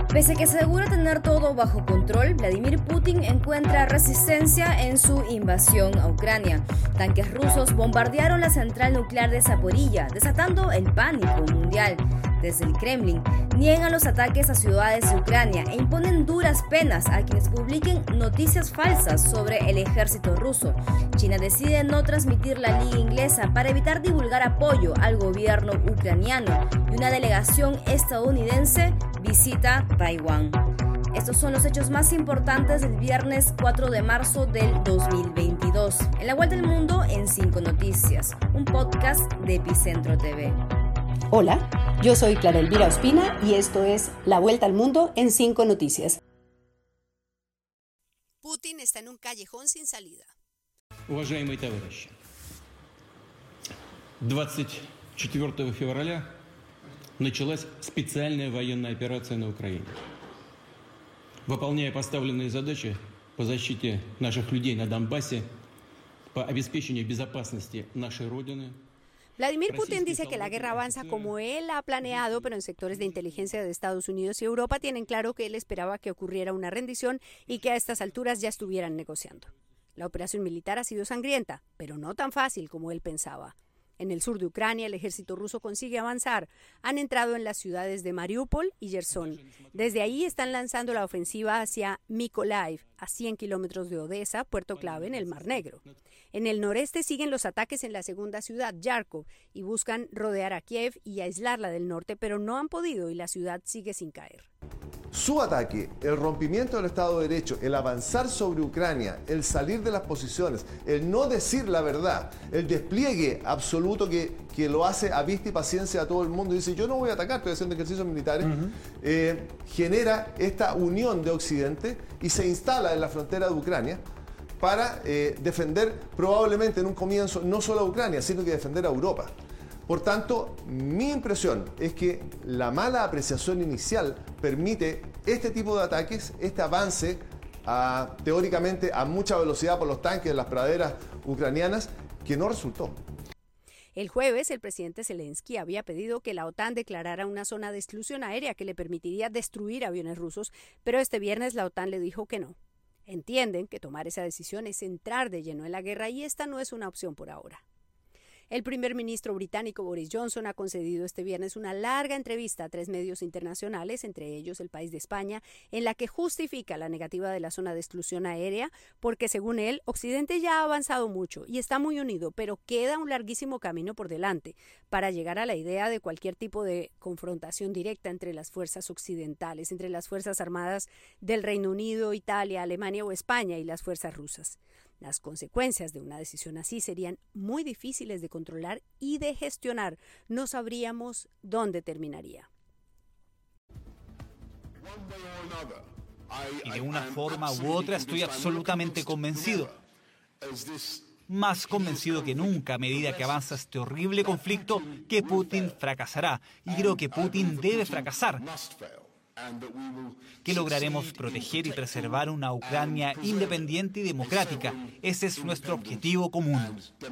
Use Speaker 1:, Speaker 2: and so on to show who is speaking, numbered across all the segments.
Speaker 1: Pese a que asegura tener todo bajo control, Vladimir Putin encuentra resistencia en su invasión a Ucrania. Tanques rusos bombardearon la central nuclear de Zaporilla, desatando el pánico mundial. Desde el Kremlin niegan los ataques a ciudades de Ucrania e imponen duras penas a quienes publiquen noticias falsas sobre el ejército ruso. China decide no transmitir la liga inglesa para evitar divulgar apoyo al gobierno ucraniano, y una delegación estadounidense visita Taiwán. Estos son los hechos más importantes del viernes 4 de marzo del 2022. En la Vuelta al Mundo en 5 Noticias, un podcast de Epicentro TV.
Speaker 2: Hola, yo soy Clara Elvira Ospina y esto es La Vuelta al Mundo en 5 Noticias.
Speaker 3: Putin está en un callejón sin salida.
Speaker 4: Уважаемые товарищи, 24 февраля началась специальная военная операция на Украине. Выполняя поставленные задачи по защите наших людей на Донбассе, по обеспечению безопасности нашей Родины.
Speaker 3: Vladimir Putin dice que la guerra avanza como él ha planeado, pero en sectores de inteligencia de Estados Unidos y Europa tienen claro que él esperaba que ocurriera una rendición y que a estas alturas ya estuvieran negociando. La operación militar ha sido sangrienta, pero no tan fácil como él pensaba. En el sur de Ucrania, el ejército ruso consigue avanzar. Han entrado en las ciudades de Mariupol y Gerson. Desde ahí están lanzando la ofensiva hacia Mykolaiv, a 100 kilómetros de Odessa, puerto clave en el Mar Negro. En el noreste siguen los ataques en la segunda ciudad, Yarkov, y buscan rodear a Kiev y aislarla del norte, pero no han podido y la ciudad sigue sin caer.
Speaker 5: Su ataque, el rompimiento del Estado de Derecho, el avanzar sobre Ucrania, el salir de las posiciones, el no decir la verdad, el despliegue absoluto que lo hace a vista y paciencia a todo el mundo y dice yo no voy a atacar, estoy haciendo ejercicios militares, genera esta unión de Occidente y se instala en la frontera de Ucrania para defender probablemente en un comienzo no solo a Ucrania, sino que defender a Europa. Por tanto, mi impresión es que la mala apreciación inicial permite este tipo de ataques, este avance teóricamente a mucha velocidad por los tanques en las praderas ucranianas, que no resultó.
Speaker 3: El jueves, el presidente Zelensky había pedido que la OTAN declarara una zona de exclusión aérea que le permitiría destruir aviones rusos, pero este viernes la OTAN le dijo que no. Entienden que tomar esa decisión es entrar de lleno en la guerra y esta no es una opción por ahora. El primer ministro británico Boris Johnson ha concedido este viernes una larga entrevista a 3 medios internacionales, entre ellos El País de España, en la que justifica la negativa de la zona de exclusión aérea porque, según él, Occidente ya ha avanzado mucho y está muy unido, pero queda un larguísimo camino por delante para llegar a la idea de cualquier tipo de confrontación directa entre las fuerzas occidentales, entre las fuerzas armadas del Reino Unido, Italia, Alemania o España y las fuerzas rusas. Las consecuencias de una decisión así serían muy difíciles de controlar y de gestionar. No sabríamos dónde terminaría.
Speaker 6: Y de una forma u otra estoy absolutamente convencido. Más convencido que nunca a medida que avanza este horrible conflicto que Putin fracasará. Y creo que Putin debe fracasar. Que lograremos proteger y preservar una Ucrania independiente y democrática. Ese es nuestro objetivo común.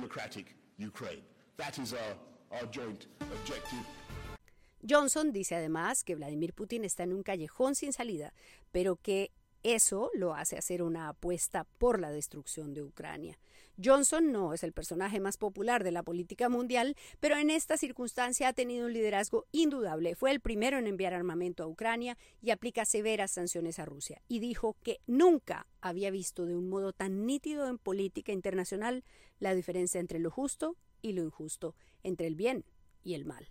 Speaker 3: Johnson dice además que Vladimir Putin está en un callejón sin salida, pero que eso lo hace hacer una apuesta por la destrucción de Ucrania. Johnson no es el personaje más popular de la política mundial, pero en esta circunstancia ha tenido un liderazgo indudable. Fue el primero en enviar armamento a Ucrania y aplica severas sanciones a Rusia. Y dijo que nunca había visto de un modo tan nítido en política internacional la diferencia entre lo justo y lo injusto, entre el bien y el mal.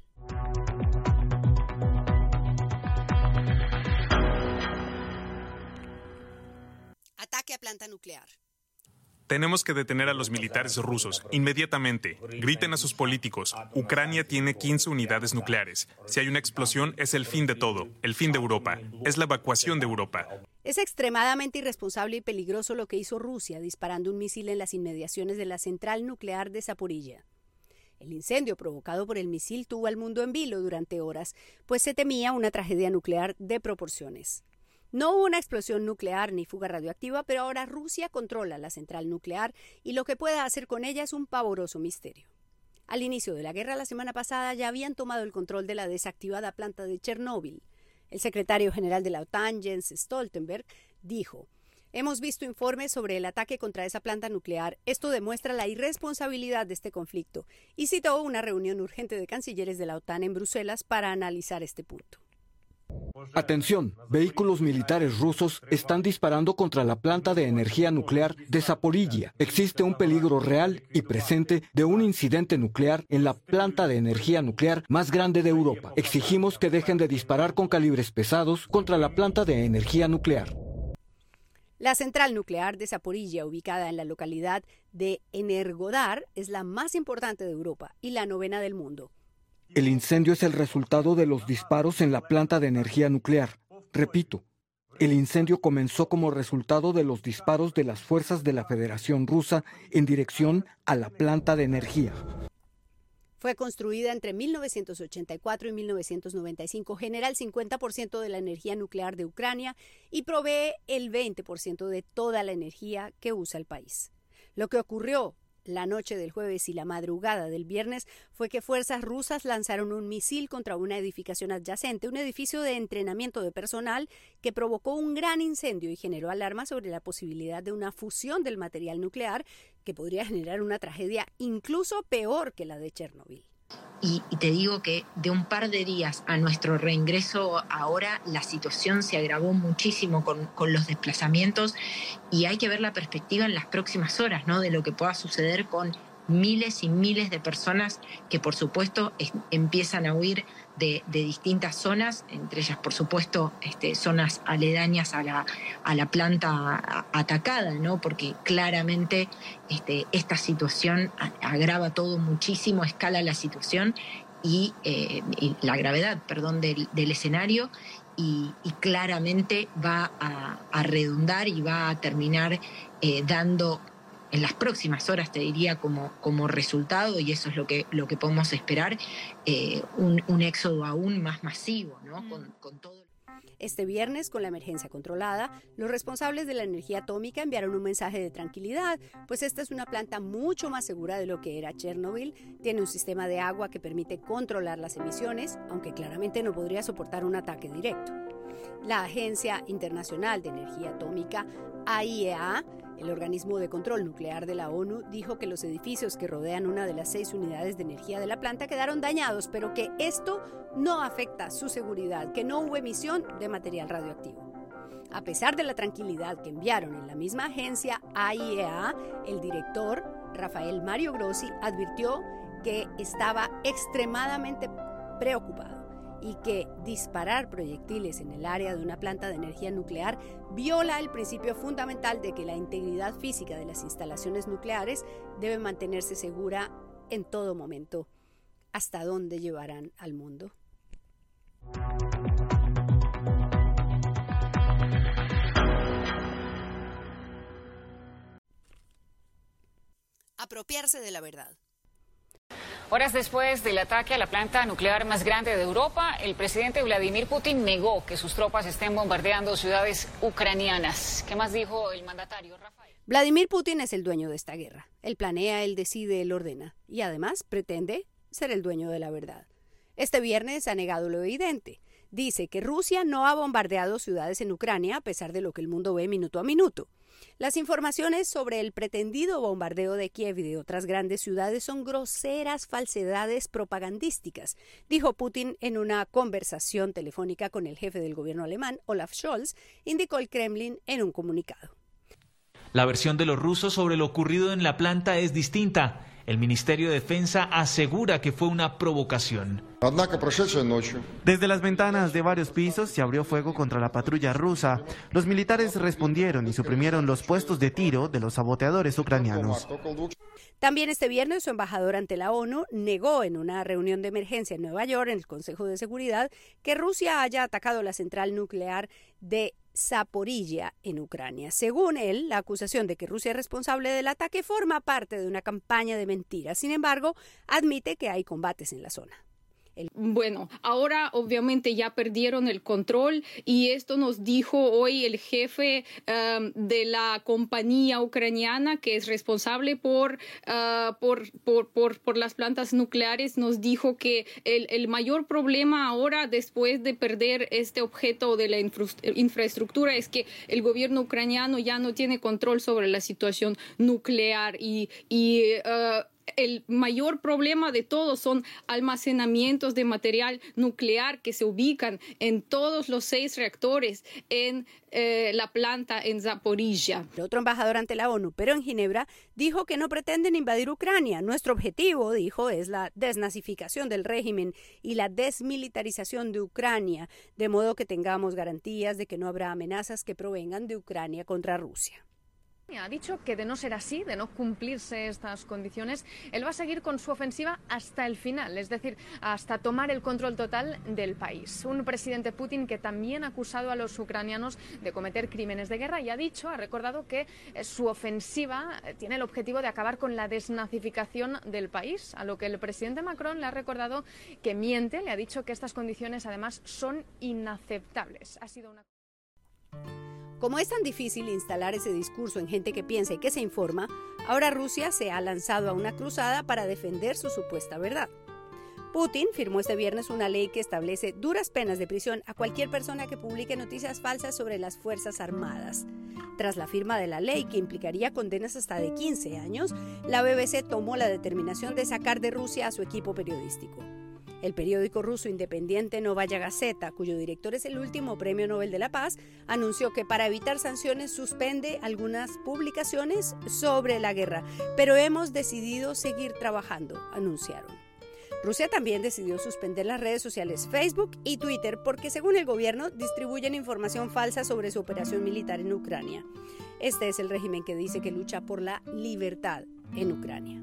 Speaker 3: Ataque a planta nuclear.
Speaker 7: Tenemos que detener a los militares rusos, inmediatamente. Griten a sus políticos. Ucrania tiene 15 unidades nucleares. Si hay una explosión, es el fin de todo, el fin de Europa. Es la evacuación de Europa.
Speaker 3: Es extremadamente irresponsable y peligroso lo que hizo Rusia, disparando un misil en las inmediaciones de la central nuclear de Zaporilla. El incendio provocado por el misil tuvo al mundo en vilo durante horas, pues se temía una tragedia nuclear de proporciones. No hubo una explosión nuclear ni fuga radioactiva, pero ahora Rusia controla la central nuclear y lo que pueda hacer con ella es un pavoroso misterio. Al inicio de la guerra la semana pasada ya habían tomado el control de la desactivada planta de Chernóbil. El secretario general de la OTAN, Jens Stoltenberg, dijo: hemos visto informes sobre el ataque contra esa planta nuclear. Esto demuestra la irresponsabilidad de este conflicto. Y citó una reunión urgente de cancilleres de la OTAN en Bruselas para analizar este punto.
Speaker 8: Atención, vehículos militares rusos están disparando contra la planta de energía nuclear de Zaporilla. Existe un peligro real y presente de un incidente nuclear en la planta de energía nuclear más grande de Europa. Exigimos que dejen de disparar con calibres pesados contra la planta de energía nuclear.
Speaker 3: La central nuclear de Zaporilla, ubicada en la localidad de Energodar, es la más importante de Europa y la 9ª del mundo.
Speaker 8: El incendio es el resultado de los disparos en la planta de energía nuclear. Repito, el incendio comenzó como resultado de los disparos de las fuerzas de la Federación Rusa en dirección a la planta de energía.
Speaker 3: Fue construida entre 1984 y 1995, genera el 50% de la energía nuclear de Ucrania y provee el 20% de toda la energía que usa el país. Lo que ocurrió la noche del jueves y la madrugada del viernes fue que fuerzas rusas lanzaron un misil contra una edificación adyacente, un edificio de entrenamiento de personal que provocó un gran incendio y generó alarma sobre la posibilidad de una fusión del material nuclear que podría generar una tragedia incluso peor que la de Chernobyl.
Speaker 9: Y te digo que de un par de días a nuestro reingreso ahora la situación se agravó muchísimo con los desplazamientos y hay que ver la perspectiva en las próximas horas, ¿no? De lo que pueda suceder con miles y miles de personas que por supuesto empiezan a huir de distintas zonas, entre ellas por supuesto zonas aledañas a la planta atacada, ¿no? Porque claramente esta situación agrava todo muchísimo, escala la situación y la gravedad, del escenario y claramente va a redundar y va a terminar dando en las próximas horas, te diría, como resultado, y eso es lo que podemos esperar, un éxodo aún más masivo, ¿no? Con todo.
Speaker 3: Este viernes, con la emergencia controlada, los responsables de la energía atómica enviaron un mensaje de tranquilidad, pues esta es una planta mucho más segura de lo que era Chernobyl, tiene un sistema de agua que permite controlar las emisiones, aunque claramente no podría soportar un ataque directo. La Agencia Internacional de Energía Atómica, AIEA, el organismo de control nuclear de la ONU, dijo que los edificios que rodean una de las 6 unidades de energía de la planta quedaron dañados, pero que esto no afecta su seguridad, que no hubo emisión de material radioactivo. A pesar de la tranquilidad que enviaron en la misma agencia AIEA, el director, Rafael Mario Grossi, advirtió que estaba extremadamente preocupado y que disparar proyectiles en el área de una planta de energía nuclear viola el principio fundamental de que la integridad física de las instalaciones nucleares debe mantenerse segura en todo momento. ¿Hasta dónde llevarán al mundo? Apropiarse de la verdad.
Speaker 10: Horas después del ataque a la planta nuclear más grande de Europa, el presidente Vladimir Putin negó que sus tropas estén bombardeando ciudades ucranianas. ¿Qué más dijo el mandatario, Rafael?
Speaker 3: Vladimir Putin es el dueño de esta guerra. Él planea, él decide, él ordena. Y además pretende ser el dueño de la verdad. Este viernes ha negado lo evidente. Dice que Rusia no ha bombardeado ciudades en Ucrania a pesar de lo que el mundo ve minuto a minuto. Las informaciones sobre el pretendido bombardeo de Kiev y de otras grandes ciudades son groseras falsedades propagandísticas, dijo Putin en una conversación telefónica con el jefe del gobierno alemán, Olaf Scholz, indicó el Kremlin en un comunicado.
Speaker 11: La versión de los rusos sobre lo ocurrido en la planta es distinta. El Ministerio de Defensa asegura que fue una provocación.
Speaker 12: Desde las ventanas de varios pisos se abrió fuego contra la patrulla rusa. Los militares respondieron y suprimieron los puestos de tiro de los saboteadores ucranianos.
Speaker 3: También este viernes su embajador ante la ONU negó en una reunión de emergencia en Nueva York, en el Consejo de Seguridad, que Rusia haya atacado la central nuclear de Zaporilla en Ucrania. Según él, la acusación de que Rusia es responsable del ataque forma parte de una campaña de mentiras. Sin embargo, admite que hay combates en la zona.
Speaker 13: Bueno, ahora obviamente ya perdieron el control y esto nos dijo hoy el jefe de la compañía ucraniana que es responsable por las plantas nucleares. Nos dijo que el mayor problema ahora, después de perder este objeto de la infraestructura, es que el gobierno ucraniano ya no tiene control sobre la situación nuclear y el mayor problema de todos son almacenamientos de material nuclear que se ubican en todos los 6 reactores en la planta en Zaporizhia.
Speaker 3: El otro embajador ante la ONU, pero en Ginebra, dijo que no pretenden invadir Ucrania. Nuestro objetivo, dijo, es la desnazificación del régimen y la desmilitarización de Ucrania, de modo que tengamos garantías de que no habrá amenazas que provengan de Ucrania contra Rusia.
Speaker 14: Ha dicho que de no ser así, de no cumplirse estas condiciones, él va a seguir con su ofensiva hasta el final, es decir, hasta tomar el control total del país. Un presidente Putin que también ha acusado a los ucranianos de cometer crímenes de guerra y ha recordado que su ofensiva tiene el objetivo de acabar con la desnazificación del país, a lo que el presidente Macron le ha recordado que miente, le ha dicho que estas condiciones además son inaceptables. Ha sido una...
Speaker 3: Como es tan difícil instalar ese discurso en gente que piensa y que se informa, ahora Rusia se ha lanzado a una cruzada para defender su supuesta verdad. Putin firmó este viernes una ley que establece duras penas de prisión a cualquier persona que publique noticias falsas sobre las Fuerzas Armadas. Tras la firma de la ley, que implicaría condenas hasta de 15 años, la BBC tomó la determinación de sacar de Rusia a su equipo periodístico. El periódico ruso independiente Novaya Gazeta, cuyo director es el último Premio Nobel de la Paz, anunció que para evitar sanciones suspende algunas publicaciones sobre la guerra, pero hemos decidido seguir trabajando, anunciaron. Rusia también decidió suspender las redes sociales Facebook y Twitter porque, según el gobierno, distribuyen información falsa sobre su operación militar en Ucrania. Este es el régimen que dice que lucha por la libertad en Ucrania.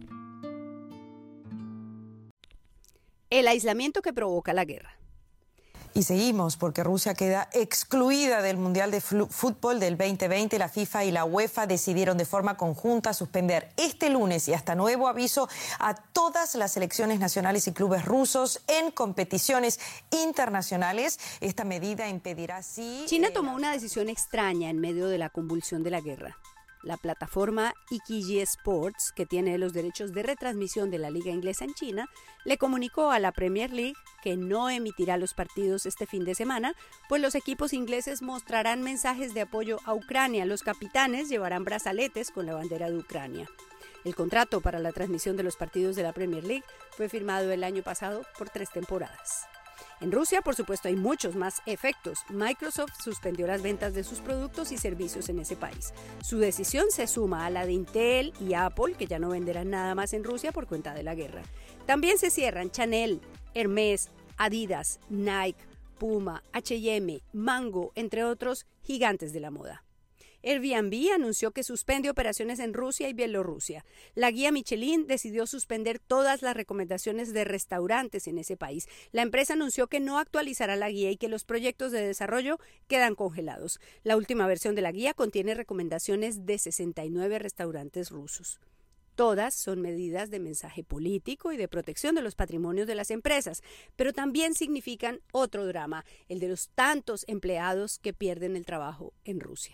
Speaker 3: El aislamiento que provoca la guerra.
Speaker 15: Y seguimos porque Rusia queda excluida del Mundial de Fútbol del 2020. La FIFA y la UEFA decidieron de forma conjunta suspender este lunes y hasta nuevo aviso a todas las selecciones nacionales y clubes rusos en competiciones internacionales. Esta medida impedirá así...
Speaker 3: China tomó una decisión extraña en medio de la convulsión de la guerra. La plataforma Iqiyi Sports, que tiene los derechos de retransmisión de la liga inglesa en China, le comunicó a la Premier League que no emitirá los partidos este fin de semana, pues los equipos ingleses mostrarán mensajes de apoyo a Ucrania. Los capitanes llevarán brazaletes con la bandera de Ucrania. El contrato para la transmisión de los partidos de la Premier League fue firmado el año pasado por 3 temporadas. En Rusia, por supuesto, hay muchos más efectos. Microsoft suspendió las ventas de sus productos y servicios en ese país. Su decisión se suma a la de Intel y Apple, que ya no venderán nada más en Rusia por cuenta de la guerra. También se cierran Chanel, Hermès, Adidas, Nike, Puma, H&M, Mango, entre otros gigantes de la moda. Airbnb anunció que suspende operaciones en Rusia y Bielorrusia. La guía Michelin decidió suspender todas las recomendaciones de restaurantes en ese país. La empresa anunció que no actualizará la guía y que los proyectos de desarrollo quedan congelados. La última versión de la guía contiene recomendaciones de 69 restaurantes rusos. Todas son medidas de mensaje político y de protección de los patrimonios de las empresas, pero también significan otro drama, el de los tantos empleados que pierden el trabajo en Rusia.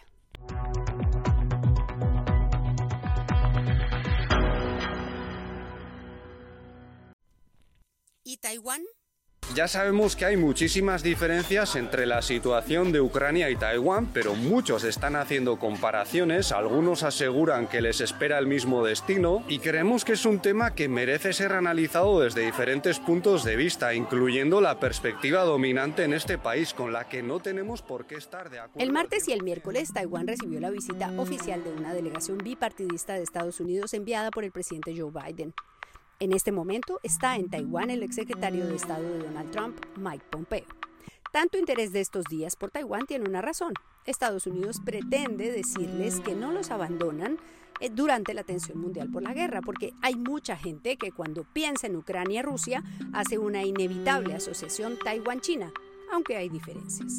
Speaker 3: ¿Y Taiwán?
Speaker 16: Ya sabemos que hay muchísimas diferencias entre la situación de Ucrania y Taiwán, pero muchos están haciendo comparaciones, algunos aseguran que les espera el mismo destino y creemos que es un tema que merece ser analizado desde diferentes puntos de vista, incluyendo la perspectiva dominante en este país, con la que no tenemos por qué estar de acuerdo.
Speaker 3: El martes y el miércoles, Taiwán recibió la visita oficial de una delegación bipartidista de Estados Unidos enviada por el presidente Joe Biden. En este momento está en Taiwán el exsecretario de Estado de Donald Trump, Mike Pompeo. Tanto interés de estos días por Taiwán tiene una razón. Estados Unidos pretende decirles que no los abandonan durante la tensión mundial por la guerra, porque hay mucha gente que cuando piensa en Ucrania y Rusia hace una inevitable asociación Taiwán-China, aunque hay diferencias.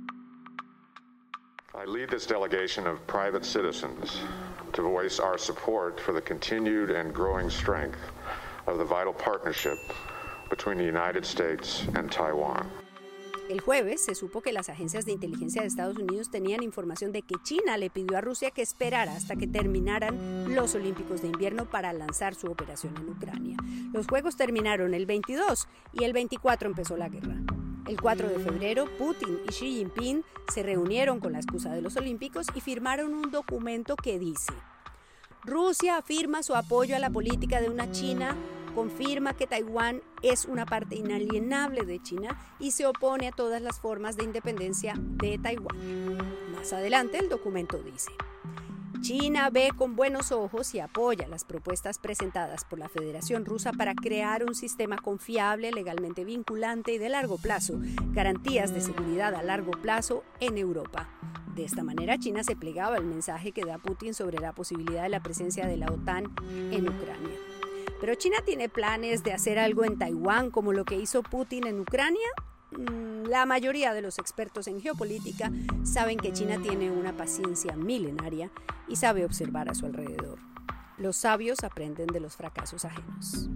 Speaker 17: I lead this delegation of private citizens to voice our support for the continued and growing strength of the vital partnership between the United States and Taiwan.
Speaker 3: El jueves se supo que las agencias de inteligencia de Estados Unidos tenían información de que China le pidió a Rusia que esperara hasta que terminaran los Olímpicos de invierno para lanzar su operación en Ucrania. Los Juegos terminaron el 22 y el 24 empezó la guerra. El 4 de febrero, Putin y Xi Jinping se reunieron con la excusa de los Olímpicos y firmaron un documento que dice: Rusia afirma su apoyo a la política de una China, confirma que Taiwán es una parte inalienable de China y se opone a todas las formas de independencia de Taiwán. Más adelante el documento dice: China ve con buenos ojos y apoya las propuestas presentadas por la Federación Rusa para crear un sistema confiable, legalmente vinculante y de largo plazo, garantías de seguridad a largo plazo en Europa. De esta manera, China se plegaba al mensaje que da Putin sobre la posibilidad de la presencia de la OTAN en Ucrania. ¿Pero China tiene planes de hacer algo en Taiwán como lo que hizo Putin en Ucrania? La mayoría de los expertos en geopolítica saben que China tiene una paciencia milenaria y sabe observar a su alrededor. Los sabios aprenden de los fracasos ajenos.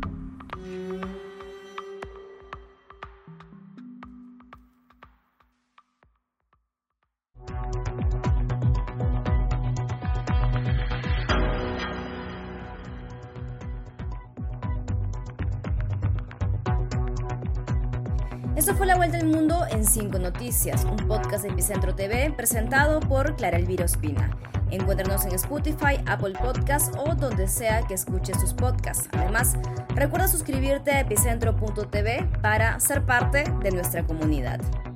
Speaker 1: Esto fue La Vuelta al Mundo en 5 Noticias, un podcast de Epicentro TV presentado por Clara Elvira Ospina. Encuéntranos en Spotify, Apple Podcasts o donde sea que escuches tus podcasts. Además, recuerda suscribirte a epicentro.tv para ser parte de nuestra comunidad.